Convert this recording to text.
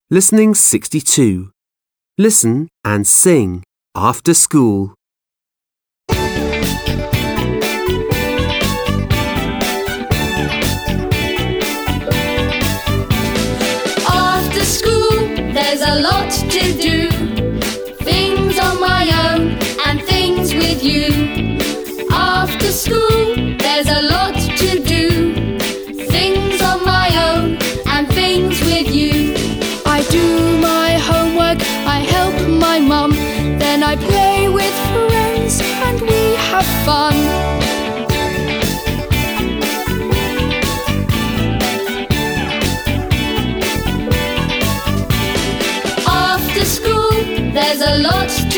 Listening 62. Listen and sing after school. After school, there's a lot to do. Things on my own and things with you. After school, there's a lot to do. Things on my own and things with you. I do my homework, I help my mum, then I play with friends and we have fun. After school, there's a lot